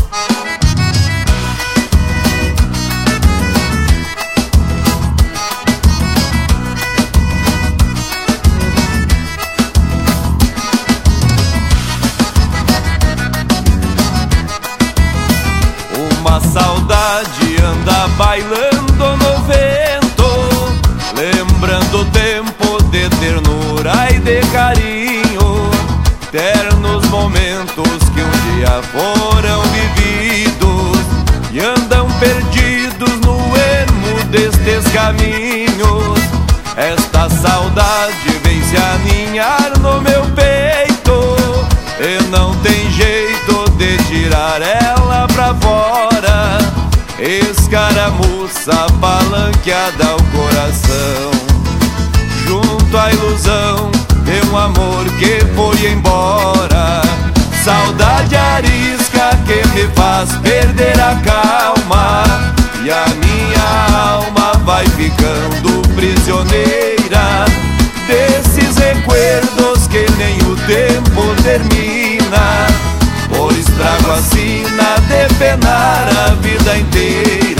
Uma saudade anda bailando no vento, lembrando o tempo de ternura e de carinho, ternos momentos que um dia foram vividos e andam perdidos no ermo destes caminhos. Esta saudade vem se aninhar no meu peito e não tem jeito de tirar ela pra fora. Escaramuça palanqueada ao coração, junto à ilusão de um amor que foi embora. Saudade arisca que me faz perder a calma, e a minha alma vai ficando prisioneira desses recuerdos que nem o tempo termina, pois trago a sina de penar a vida inteira.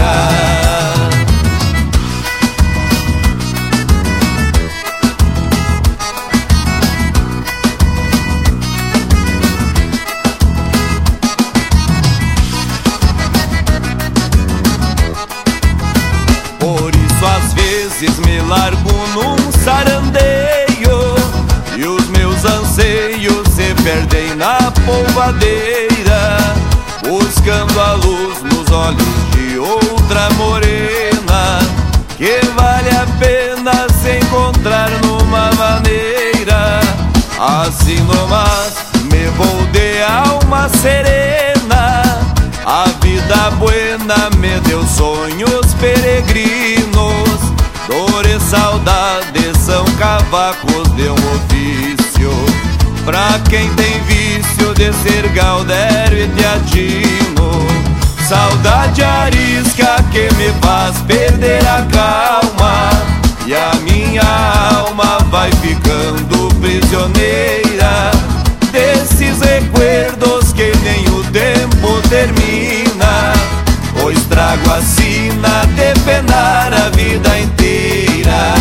Por isso às vezes me largo num sarandeio e os meus anseios se perdem na polvadeira, buscando a luz nos olhos de outra morena, que vale a pena se encontrar numa maneira. Assim nomás me vou de alma serena, a vida buena me deu sonhos peregrinos, dor e saudade são cavacos de um ofício, pra quem tem vício de ser gaudério e teatino. Saudade arisca que me faz perder a calma, e a minha alma vai ficando prisioneira desses recuerdos que nem o tempo termina, pois trago a sina de penar a vida inteira.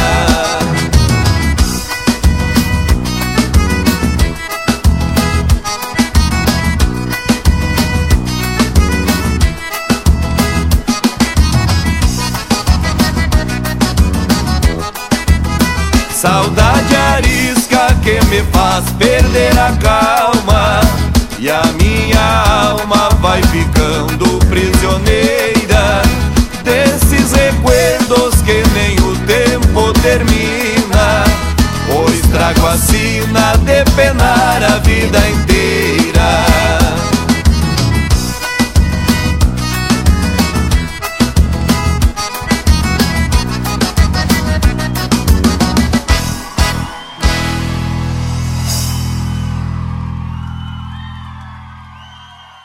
Saudade arisca que me faz perder a calma, e a minha alma vai ficando prisioneira desses recuerdos que nem o tempo termina, pois trago a sina de penar a vida inteira.